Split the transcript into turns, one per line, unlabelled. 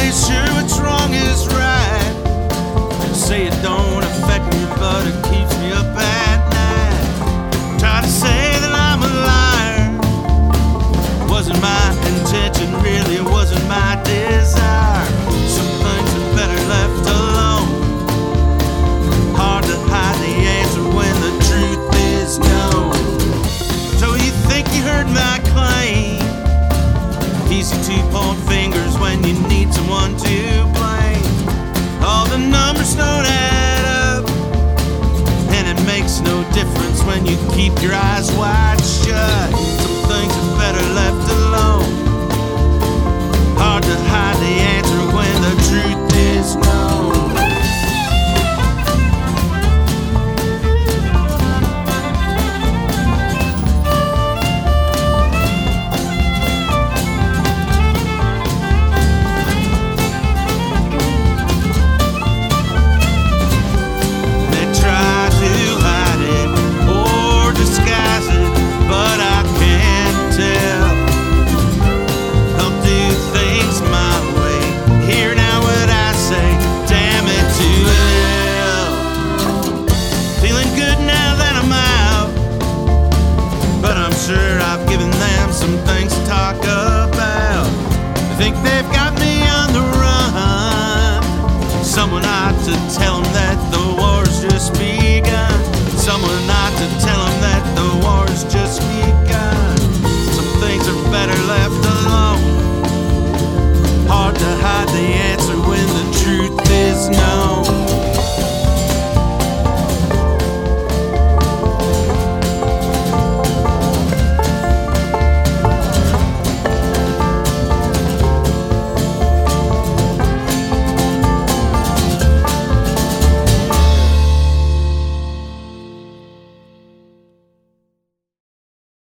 Nobody's sure what's wrong is right. They say it don't affect me, but it keeps me up at night. Try to say that I'm a liar. Wasn't my intention, really, it wasn't my desire. Some things are better left alone. Hard to hide the answer when the truth is known. So you think you heard my claim? Easy to point fingers when you need someone to blame. All the numbers don't add up, and it makes no difference when you keep your eyes wide shut. Some things are better left alone. Hard to hide the answer when the truth is known. I've given them some things to talk about. They think they've got me on the run. Someone ought to tell them that the war's just begun. Someone